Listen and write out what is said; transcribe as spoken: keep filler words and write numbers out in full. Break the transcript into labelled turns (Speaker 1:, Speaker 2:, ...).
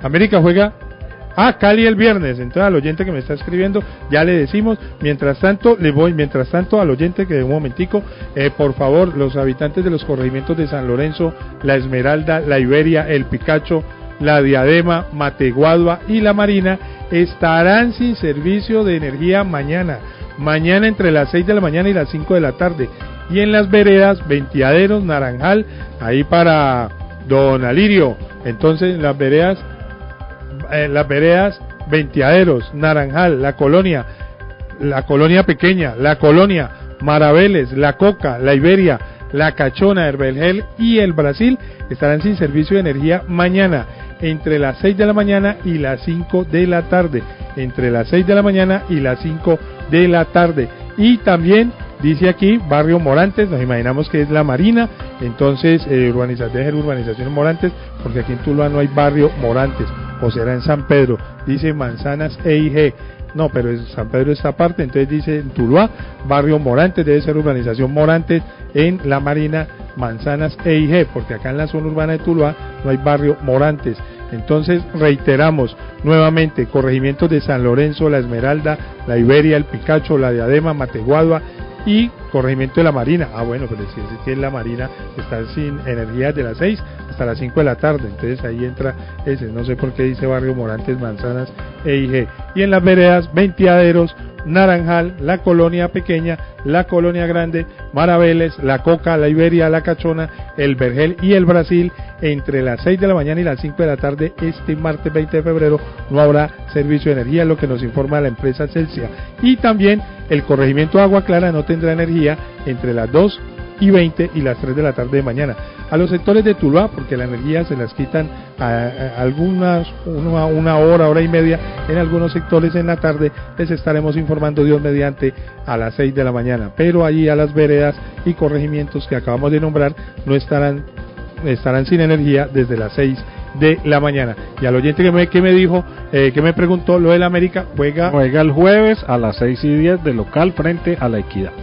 Speaker 1: América juega Ah, Cali el viernes. Entonces al oyente que me está escribiendo ya le decimos. Mientras tanto le voy, mientras tanto al oyente que de un momentico, eh, por favor, los habitantes de los corregimientos de San Lorenzo, La Esmeralda, La Iberia, El Picacho, La Diadema, Mateguadua y La Marina estarán sin servicio de energía mañana. Mañana entre las seis de la mañana y las cinco de la tarde. Y en las veredas, Ventiaderos, Naranjal, ahí para Don Alirio. Entonces en las veredas Eh, las veredas Ventiaderos, Naranjal, La Colonia, La Colonia Pequeña, La Colonia, Maraveles, La Coca, La Iberia, La Cachona, El Vergel y El Brasil estarán sin servicio de energía mañana entre las seis de la mañana y las cinco de la tarde, entre las seis de la mañana y las cinco de la tarde. Y también dice aquí Barrio Morantes, nos imaginamos que es La Marina, entonces eh, urbanización, urbanizaciones Morantes, porque aquí en Tuluá no hay Barrio Morantes, o será en San Pedro, dice Manzanas E I G, no, pero en San Pedro está aparte, entonces dice en Tuluá, Barrio Morantes, debe ser urbanización Morantes, en La Marina, Manzanas E I G, porque acá en la zona urbana de Tuluá no hay Barrio Morantes. Entonces reiteramos nuevamente, corregimientos de San Lorenzo, La Esmeralda, La Iberia, El Picacho, La Diadema, Mateguadua y corregimiento de La Marina. Ah, bueno, pero si es que La Marina está sin energía desde las seis hasta las cinco de la tarde, entonces ahí entra ese, no sé por qué dice Barrio Morantes, Manzanas E I G. Y en las veredas, Ventiaderos, Naranjal, La Colonia Pequeña, La Colonia Grande, Maraveles, La Coca, La Iberia, La Cachona, El Vergel y El Brasil, entre las seis de la mañana y las cinco de la tarde este martes veinte de febrero no habrá servicio de energía, lo que nos informa la empresa Celsia. Y también el corregimiento Agua Clara no tendrá energía entre las dos y veinte y las tres de la tarde de mañana. A los sectores de Tuluá, porque la energía se las quitan a, a algunas, una, una hora, hora y media, en algunos sectores en la tarde, les estaremos informando Dios mediante a las seis de la mañana, pero allí a las veredas y corregimientos que acabamos de nombrar no estarán, estarán sin energía desde las seis de la mañana. Y al oyente que me, que me dijo, eh, que me preguntó, lo del América juega...
Speaker 2: Juega el jueves a las seis y diez de local frente a La Equidad.